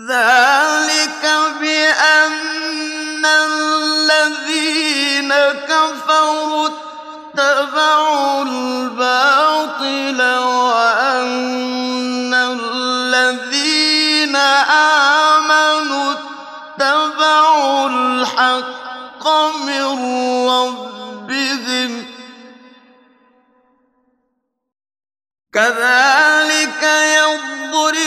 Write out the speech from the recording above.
ذلك بأن الذين كفروا اتبعوا الباطل وأن الذين آمنوا اتبعوا الحق من ربهم كذلك يضرب